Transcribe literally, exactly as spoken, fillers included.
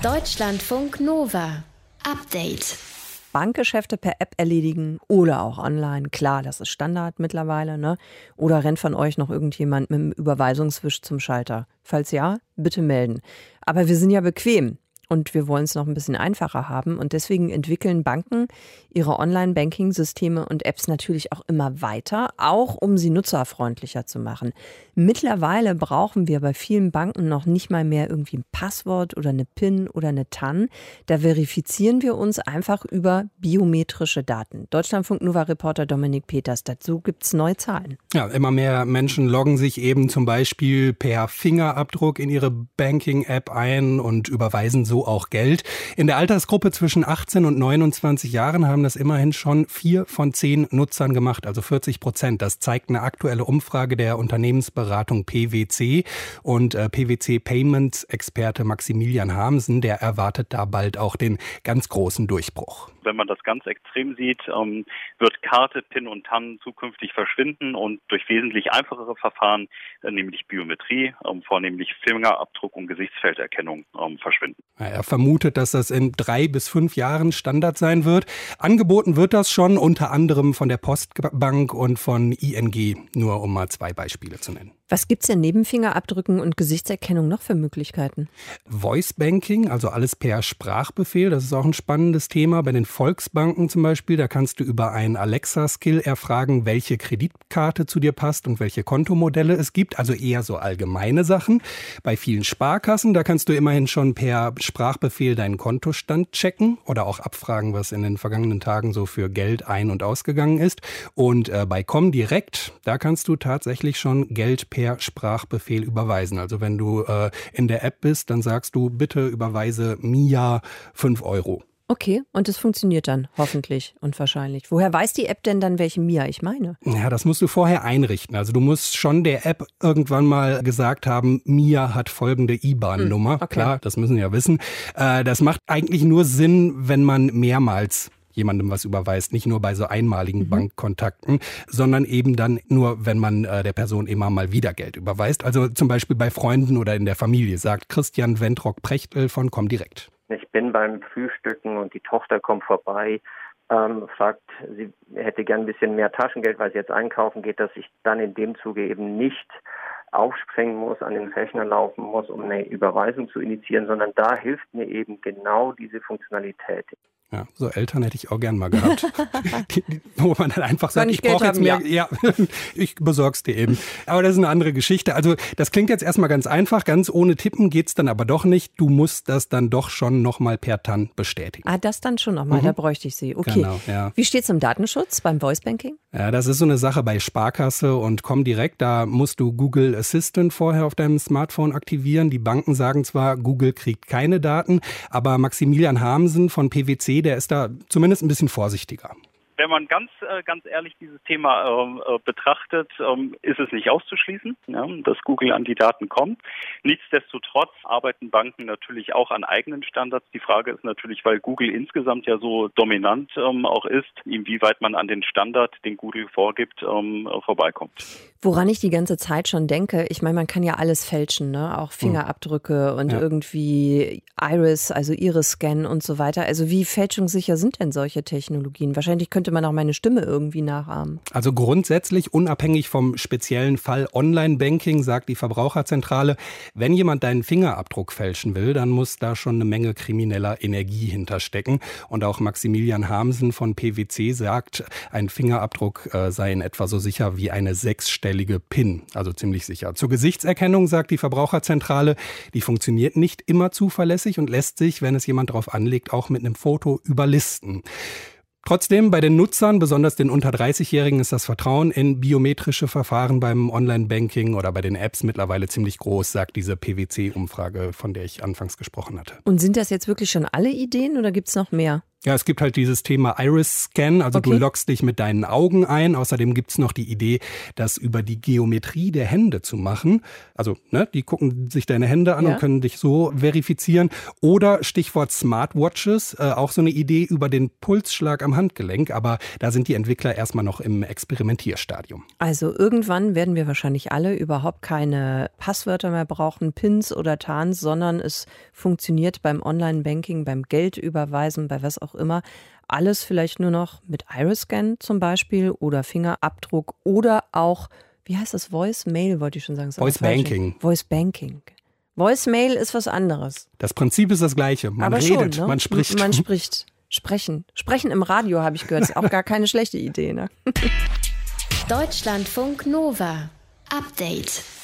Deutschlandfunk Nova. Update. Bankgeschäfte per App erledigen oder auch online. Klar, das ist Standard mittlerweile, ne? Oder rennt von euch noch irgendjemand mit dem Überweisungswisch zum Schalter? Falls ja, bitte melden. Aber wir sind ja bequem und wir wollen es noch ein bisschen einfacher haben. Und deswegen entwickeln Banken ihre Online-Banking-Systeme und Apps natürlich auch immer weiter, auch um sie nutzerfreundlicher zu machen. Mittlerweile brauchen wir bei vielen Banken noch nicht mal mehr irgendwie ein Passwort oder eine PIN oder eine T A N. Da verifizieren wir uns einfach über biometrische Daten. Deutschlandfunk Nova-Reporter Dominik Peters, dazu gibt es neue Zahlen. Ja, immer mehr Menschen loggen sich eben zum Beispiel per Fingerabdruck in ihre Banking-App ein und überweisen so auch Geld. In der Altersgruppe zwischen achtzehn und neunundzwanzig Jahren haben das immerhin schon vier von zehn Nutzern gemacht, also vierzig Prozent. Das zeigt eine aktuelle Umfrage der Unternehmensberatung P W C. Und äh, P W C Payments-Experte Maximilian Hamsen, der erwartet da bald auch den ganz großen Durchbruch. Wenn man das ganz extrem sieht, ähm, wird Karte, PIN und T A N zukünftig verschwinden und durch wesentlich einfachere Verfahren, äh, nämlich Biometrie, ähm, vornehmlich Fingerabdruck und Gesichtsfelderkennung, ähm, verschwinden. Ja, er vermutet, dass das in drei bis fünf Jahren Standard sein wird. Angeboten wird das schon unter anderem von der Postbank und von I N G, nur um mal zwei Beispiele zu nennen. Was gibt's denn neben Fingerabdrücken und Gesichtserkennung noch für Möglichkeiten? Voice Banking, also alles per Sprachbefehl, das ist auch ein spannendes Thema. Bei den Volksbanken zum Beispiel, da kannst du über einen Alexa-Skill erfragen, welche Kreditkarte zu dir passt und welche Kontomodelle es gibt, also eher so allgemeine Sachen. Bei vielen Sparkassen, da kannst du immerhin schon per Sprachbefehl deinen Kontostand checken oder auch abfragen, was in den vergangenen Tagen so für Geld ein- und ausgegangen ist. Und äh, bei Comdirect, da kannst du tatsächlich schon Geld per Sprachbefehl überweisen. Also wenn du äh, in der App bist, dann sagst du, bitte überweise Mia fünf Euro. Okay, und das funktioniert dann hoffentlich und wahrscheinlich. Woher weiß die App denn dann, welche Mia ich meine? Ja, das musst du vorher einrichten. Also du musst schon der App irgendwann mal gesagt haben, Mia hat folgende I B A N-Nummer. Okay. Klar, das müssen wir ja wissen. Äh, das macht eigentlich nur Sinn, wenn man mehrmals jemandem was überweist, nicht nur bei so einmaligen mhm. Bankkontakten, sondern eben dann nur, wenn man äh, der Person immer mal wieder Geld überweist. Also zum Beispiel bei Freunden oder in der Familie, sagt Christian Wentrock-Prechtl von Comdirect. Ich bin beim Frühstücken und die Tochter kommt vorbei, ähm, fragt, sie hätte gern ein bisschen mehr Taschengeld, weil sie jetzt einkaufen geht, dass ich dann in dem Zuge eben nicht aufspringen muss, an den Rechner laufen muss, um eine Überweisung zu initiieren, sondern da hilft mir eben genau diese Funktionalität. Ja, so Eltern hätte ich auch gern mal gehabt, die, die, wo man dann einfach sagt, ich, ich brauche jetzt mehr, ja. ja, ich besorg's dir eben. Aber das ist eine andere Geschichte. Also das klingt jetzt erstmal ganz einfach, ganz ohne Tippen geht's dann aber doch nicht. Du musst das dann doch schon nochmal per T A N bestätigen. Ah, das dann schon nochmal, mhm. da bräuchte ich sie. Okay. Genau, ja. Wie steht's im Datenschutz beim Voice Banking? Ja, das ist so eine Sache bei Sparkasse und Comdirect. Da musst du Google Assistant vorher auf deinem Smartphone aktivieren. Die Banken sagen zwar, Google kriegt keine Daten, aber Maximilian Hamsen von P W C, der ist da zumindest ein bisschen vorsichtiger. Wenn man ganz, äh, ganz ehrlich dieses Thema äh, betrachtet, ähm, ist es nicht auszuschließen, ja, dass Google an die Daten kommt. Nichtsdestotrotz arbeiten Banken natürlich auch an eigenen Standards. Die Frage ist natürlich, weil Google insgesamt ja so dominant ähm, auch ist, inwieweit man an den Standard, den Google vorgibt, ähm, vorbeikommt. Woran ich die ganze Zeit schon denke, ich meine, man kann ja alles fälschen, ne? Auch Fingerabdrücke und ja. irgendwie Iris, also Iris-Scan und so weiter. Also wie fälschungssicher sind denn solche Technologien? Wahrscheinlich könnte man auch meine Stimme irgendwie nachahmen. Also grundsätzlich unabhängig vom speziellen Fall Online-Banking, sagt die Verbraucherzentrale, wenn jemand deinen Fingerabdruck fälschen will, dann muss da schon eine Menge krimineller Energie hinterstecken. Und auch Maximilian Hamsen von P W C sagt, ein Fingerabdruck äh, sei in etwa so sicher wie eine sechsstellige PIN, also ziemlich sicher. Zur Gesichtserkennung sagt die Verbraucherzentrale, die funktioniert nicht immer zuverlässig und lässt sich, wenn es jemand drauf anlegt, auch mit einem Foto überlisten. Trotzdem, bei den Nutzern, besonders den unter dreißig-Jährigen, ist das Vertrauen in biometrische Verfahren beim Online-Banking oder bei den Apps mittlerweile ziemlich groß, sagt diese P W C-Umfrage, von der ich anfangs gesprochen hatte. Und sind das jetzt wirklich schon alle Ideen oder gibt es noch mehr? Ja, es gibt halt dieses Thema Iris-Scan, also okay. Du loggst dich mit deinen Augen ein. Außerdem gibt's noch die Idee, das über die Geometrie der Hände zu machen. Also ne, die gucken sich deine Hände an ja. und können dich so verifizieren. Oder Stichwort Smartwatches, äh, auch so eine Idee über den Pulsschlag am Handgelenk. Aber da sind die Entwickler erstmal noch im Experimentierstadium. Also irgendwann werden wir wahrscheinlich alle überhaupt keine Passwörter mehr brauchen, Pins oder Tans, sondern es funktioniert beim Online-Banking, beim Geldüberweisen, bei was auch immer, alles vielleicht nur noch mit Iris-Scan zum Beispiel oder Fingerabdruck oder auch, wie heißt das, Voice-Mail, wollte ich schon sagen. Voice-Banking. Voice-Banking. Voice-Mail ist was anderes. Das Prinzip ist das gleiche. Man Aber redet, schon, ne? man spricht. Man spricht. Sprechen. Sprechen im Radio, habe ich gehört, ist auch gar keine schlechte Idee, ne? Deutschlandfunk Nova. Update.